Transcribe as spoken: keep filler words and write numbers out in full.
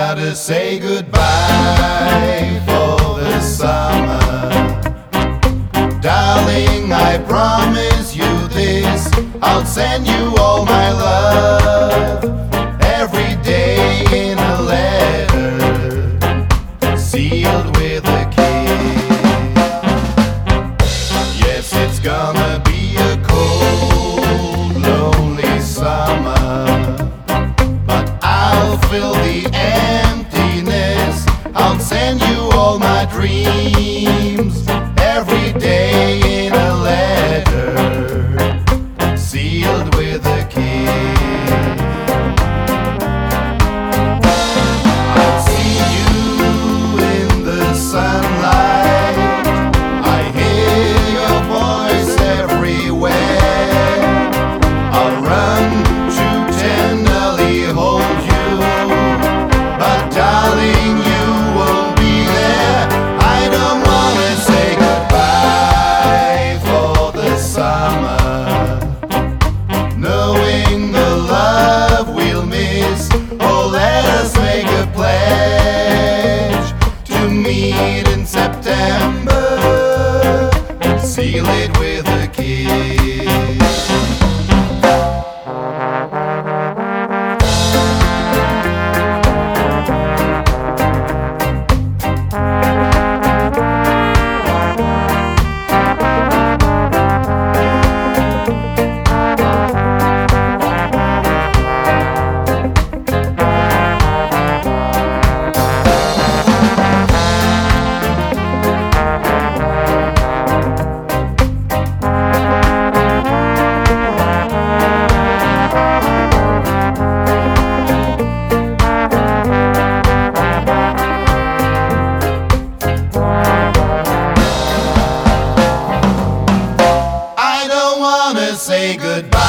gotta say goodbye for the summer. Darling, I promise you this, I'll send you all my love every day in a letter sealed with a kiss. Yes, it's gonna be a cold, lonely summer, but I'll fill the emptiness. I'll send you all my dreams every day in a letter sealed with a kiss. I'll see you in the sunlight, I hear your voice everywhere. I'll run to tenderly hold you, but darling, you won't be there. I don't wanna say goodbye for the summer, knowing the love we'll miss. Oh, let us make a pledge to meet in September and seal it with a kiss. Say goodbye